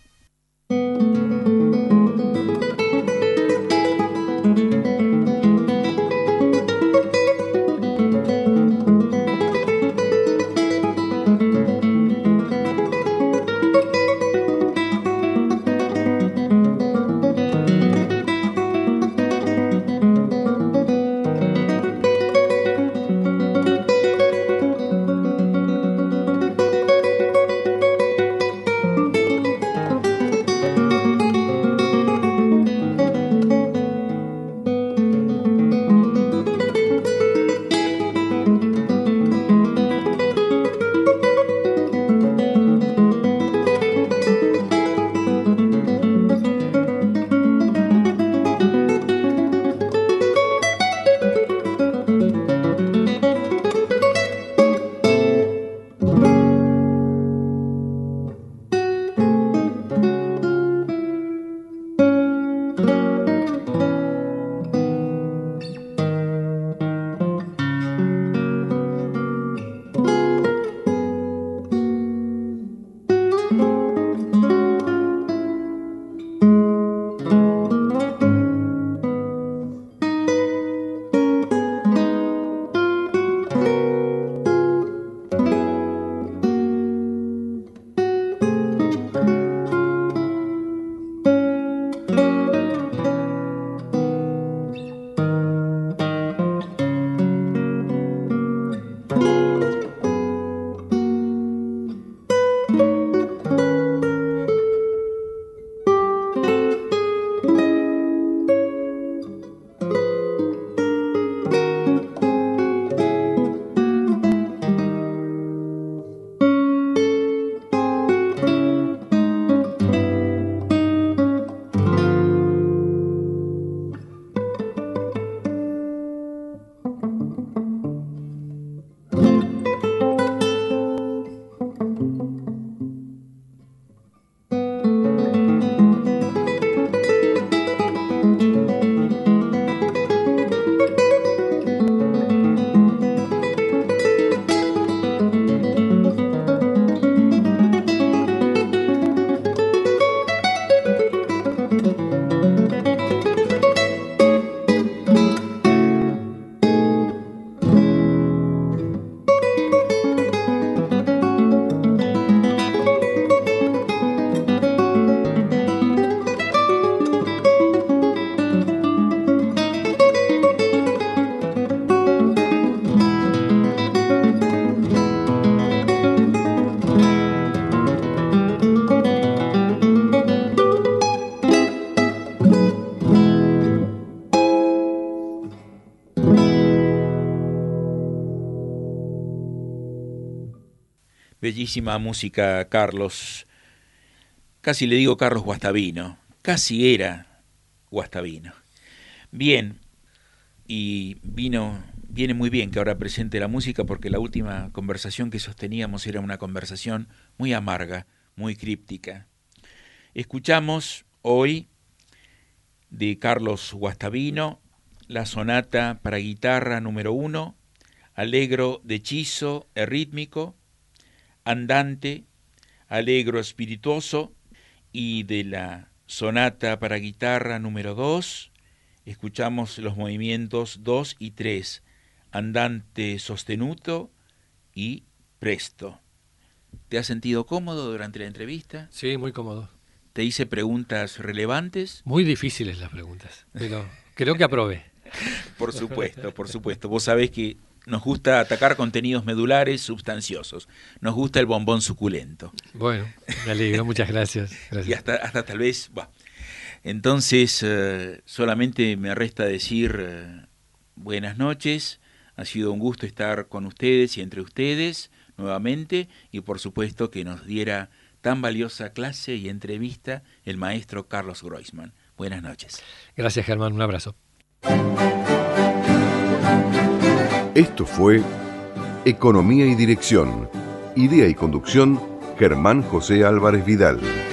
Bellísima música, Carlos. Casi le digo Carlos Guastavino. Casi era Guastavino. Bien, y vino, viene muy bien que ahora presente la música, porque la última conversación que sosteníamos era una conversación muy amarga, muy críptica. Escuchamos hoy de Carlos Guastavino la sonata para guitarra número uno, allegro deciso e rítmico, andante, allegro spirituoso, y de la sonata para guitarra número dos, escuchamos los movimientos dos y tres, andante sostenuto y presto. ¿Te has sentido cómodo durante la entrevista? Sí, muy cómodo. ¿Te hice preguntas relevantes? Muy difíciles las preguntas, pero creo que aprobé. Por supuesto, por supuesto. Vos sabés que nos gusta atacar contenidos medulares sustanciosos. Nos gusta el bombón suculento. Bueno, me alegro, muchas gracias. gracias. Y hasta, hasta tal vez... Bah. Entonces, eh, solamente me resta decir eh, buenas noches. Ha sido un gusto estar con ustedes y entre ustedes nuevamente. Y por supuesto que nos diera tan valiosa clase y entrevista el maestro Carlos Groisman. Buenas noches. Gracias, Germán. Un abrazo. Esto fue Economía y Dirección. Idea y conducción, Germán José Álvarez Vidal.